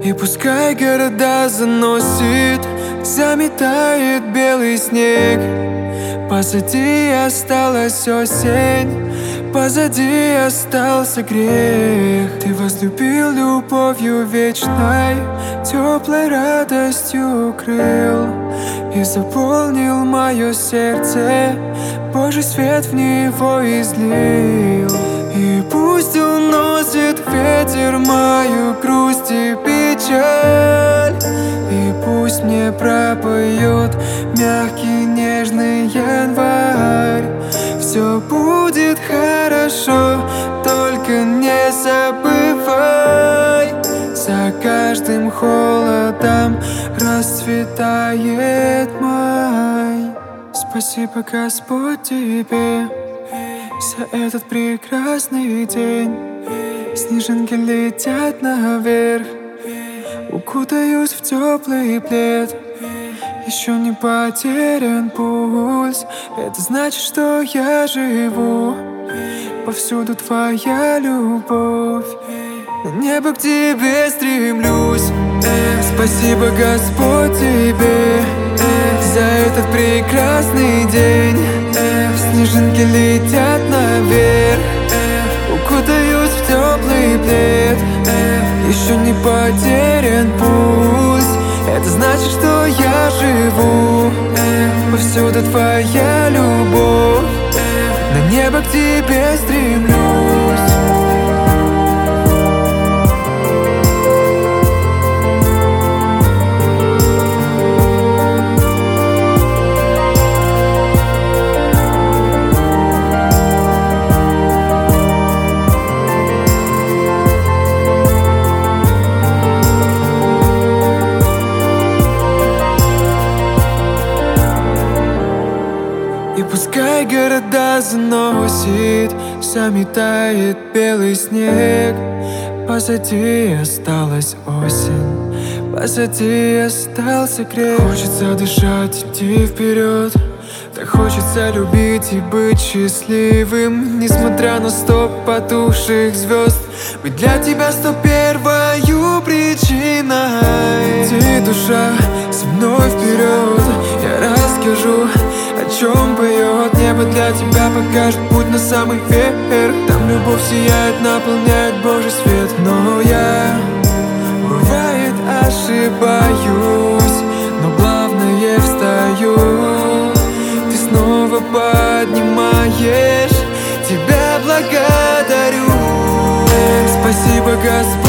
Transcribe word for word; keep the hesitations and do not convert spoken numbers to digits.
И пускай города заносит, заметает белый снег, позади осталась осень, позади остался грех. Ты возлюбил любовью вечной, теплой радостью укрыл и заполнил мое сердце, Божий свет в него излил. И пусть уносит ветер мою грусть и печаль, и пусть мне пропоет мягкий нежный январь. Все будет хорошо, только не забывай, за каждым холодом расцветает май. Спасибо, Господь, тебе за этот прекрасный день. Снежинки летят наверх, укутаюсь в теплый плед. Еще не потерян пульс, это значит, что я живу. Повсюду твоя любовь, на небо к тебе стремлюсь. Эх, спасибо, Господь, тебе эх, за этот прекрасный день. Эх, снежинки летят наверх, эх, укутаюсь в теплый плед. Эх, еще не потерян пульс, это значит, что я живу. Эх, повсюду твоя любовь, эх, на небо к тебе стремлюсь. И пускай города заносит, заметает белый снег, позади осталась осень, позади остался грех. Хочется дышать, идти вперед, так хочется любить и быть счастливым, несмотря на сто потухших звезд. Быть для тебя сто первою причиной. Иди, душа, со мной вперед, я расскажу, о чем поет небо для тебя, покажет путь на самый верх. Там любовь сияет, наполняет Божий свет. Но я, бывает, ошибаюсь, но главное встаю. Ты снова поднимаешь, тебя благодарю. Спасибо, Господь.